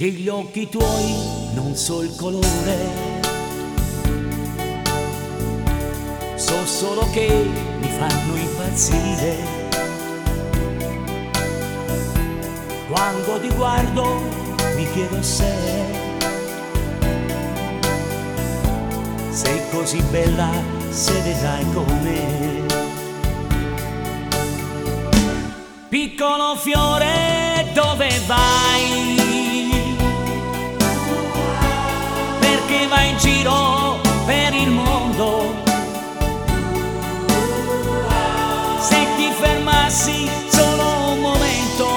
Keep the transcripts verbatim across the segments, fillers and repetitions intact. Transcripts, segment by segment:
degli occhi tuoi, non so il colore, so solo che mi fanno impazzire. Quando ti guardo mi chiedo se sei così bella, se vedrai con me. Piccolo fiore, dove vai? Perché vai in giro per il mondo? Se ti fermassi solo un momento,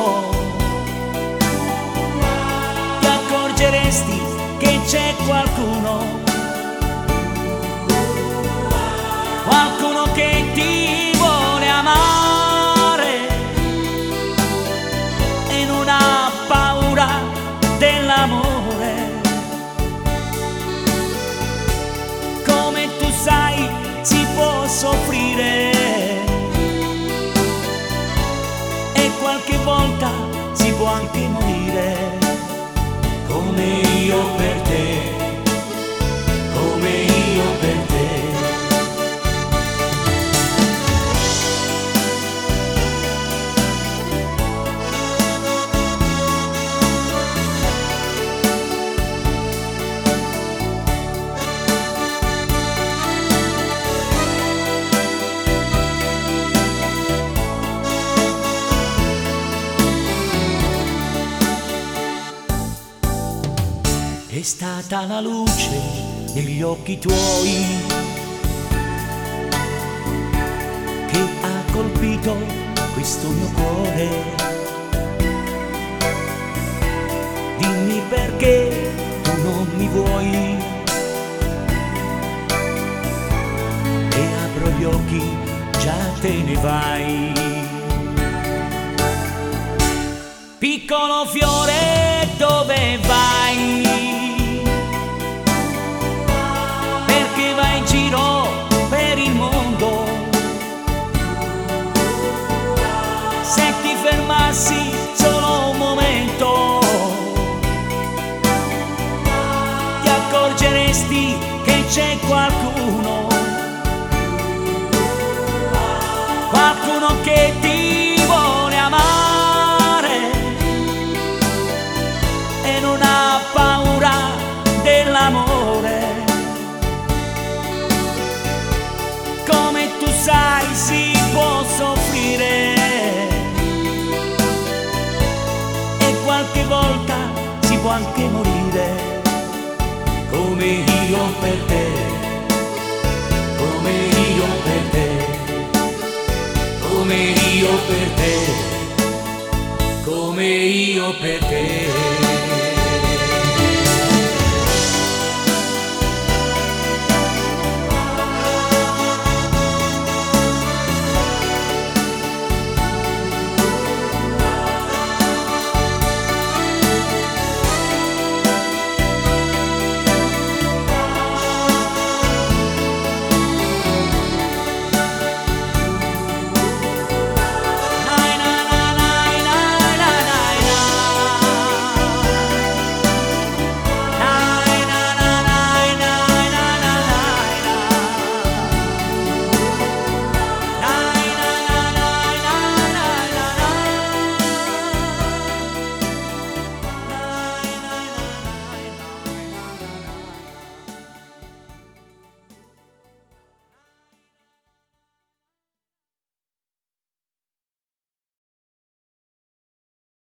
ti accorgeresti che c'è qualcuno, qualcuno che ti vuole amare e non ha paura dell'amore. Come tu sai, si può soffrire e qualche volta si può anche morire, come io per te, come io per te. È stata la luce negli occhi tuoi che ha colpito questo mio cuore. Dimmi perché tu non mi vuoi e apro gli occhi, già te ne vai. Piccolo fiore, dove vai? Per il mondo, se ti fermassi solo un momento, ti accorgeresti che c'è qualcuno, qualcuno che ti vuole amare e non ha paura dell'amore. Come tu sai, si può soffrire e qualche volta si può anche morire, come io per te, come io per te, come io per te, come io per te.